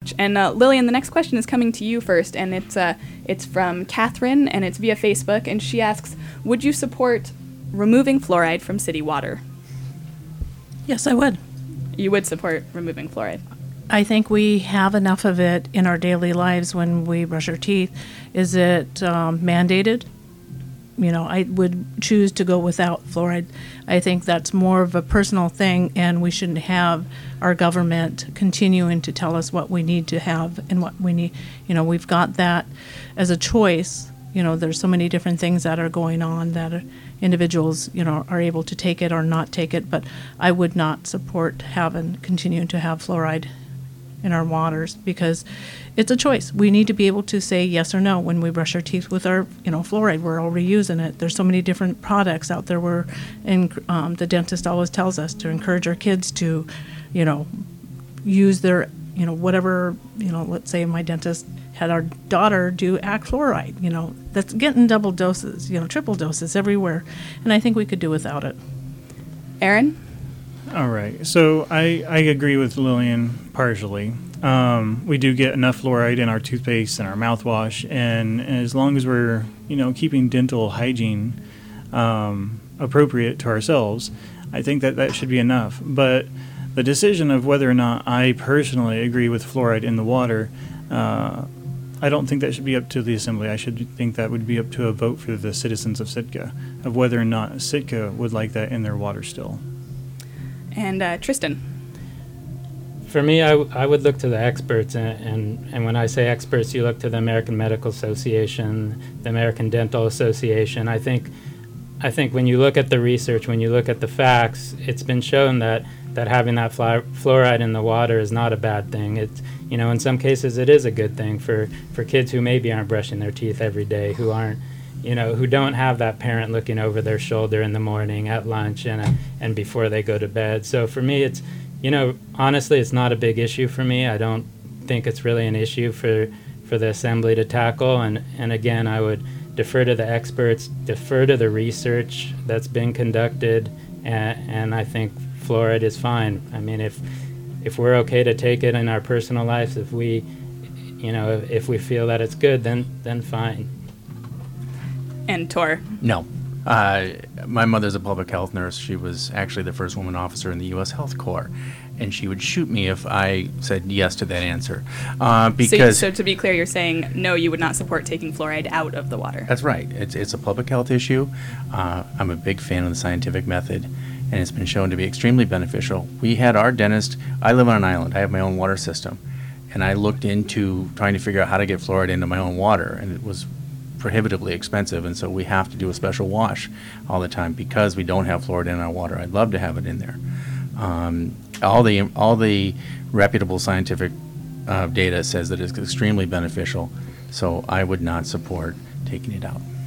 much. And Lillian, the next question is coming to you first, and it's from Catherine, and it's via Facebook, and she asks, would you support removing fluoride from city water? Yes, I would. You would support removing fluoride? I think we have enough of it in our daily lives when we brush our teeth. Is it mandated? You know, I would choose to go without fluoride. I think that's more of a personal thing, and we shouldn't have our government continuing to tell us what we need to have and what we need. You know, we've got that as a choice. You know, there's so many different things that are going on that individuals, you know, are able to take it or not take it, but I would not support continuing to have fluoride in our waters, because it's a choice. We need to be able to say yes or no when we brush our teeth with our, you know, fluoride. We're already using it. There's so many different products out there where, and the dentist always tells us to encourage our kids to, you know, use their, you know, whatever, you know, let's say my dentist had our daughter do AC fluoride, you know, that's getting double doses, you know, triple doses everywhere. And I think we could do without it. Aaron? All right. So I agree with Lillian partially. We do get enough fluoride in our toothpaste and our mouthwash, and as long as we're, you know, keeping dental hygiene appropriate to ourselves, I think that should be enough. But the decision of whether or not I personally agree with fluoride in the water, I don't think that should be up to the Assembly. I should think that would be up to a vote for the citizens of Sitka, of whether or not Sitka would like that in their water still. And Tristan? For me, I would look to the experts, and when I say experts, you look to the American Medical Association, the American Dental Association. I think when you look at the research, when you look at the facts, it's been shown that having that fluoride in the water is not a bad thing. It's, you know, in some cases it is a good thing for kids who maybe aren't brushing their teeth every day, who aren't, you know, who don't have that parent looking over their shoulder in the morning, at lunch, and before they go to bed. So for me, it's, you know, honestly, it's not a big issue for me. I don't think it's really an issue for the Assembly to tackle. And again, I would defer to the experts, defer to the research that's been conducted, and I think fluoride is fine. I mean, if we're okay to take it in our personal lives, if we, you know, if we feel that it's good, then fine. And Tor? No. My mother's a public health nurse. She was actually the first woman officer in the U.S. Health Corps, and she would shoot me if I said yes to that answer. Because so to be clear, you're saying no, you would not support taking fluoride out of the water. That's right. It's a public health issue. I'm a big fan of the scientific method, and it's been shown to be extremely beneficial. We had our dentist. I live on an island. I have my own water system, and I looked into trying to figure out how to get fluoride into my own water, and it was prohibitively expensive, and so we have to do a special wash all the time because we don't have fluoride in our water. I'd love to have it in there. All the reputable scientific data says that it's extremely beneficial, so I would not support taking it out.